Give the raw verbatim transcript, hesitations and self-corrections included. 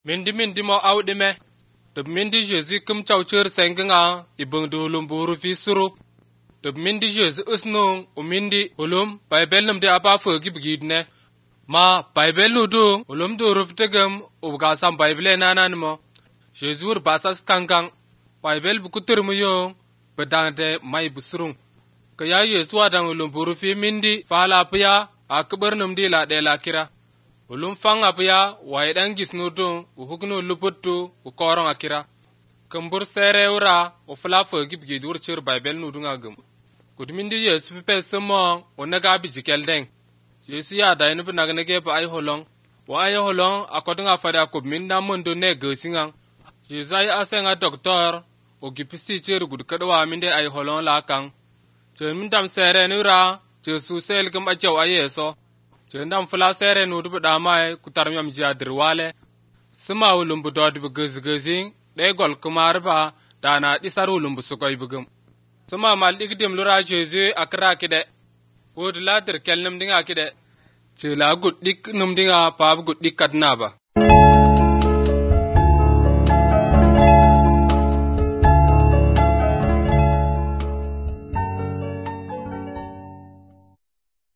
Mindi mindi mo awdi me. Dub mindi Jésus kum chawchur senginga ibung dulum buru fi suru. Dub mindi Jésus usnung u mindi ulum Bible num de aba fogi bigidne. Ma Bible nudu ulum du ruftegem ubga sam Bible nanan mo. Jésus basas kangang Bible bukutur mu yo bedande mai busurung. Kaya Yesu adang ulum buru fi mindi fala pya akbar num di la de la kira. Ulum fang apya waidan gisnudung uhugnu luputtu ukorong akira. Kembur sere ura ufla fogi bigidur chir Bible nudunga gum. Kudmindi Yesu pipe semong onaga bijikel Yesu ya da inu binagnege pa ay holong. Wa ay holong akodunga fada kubminda mundu ne gesingang. Yesu ay asenga doktor o gipisi chir gudkadwa minde ay holong lakang. Jemindam sere nura Yesu sel kum ajaw ayeso. Jendam fula sere nudu budamai kutarmyam jiadirwale. Sima ulumbu dod bugezgezing de gol kumarba dana disar ulumbu sukoy bugum. Sima mal igdim lura Jesu akra kide. Wod ladir kel num dinga kide. Chila gud dik num dinga pab gud dik kadnaba.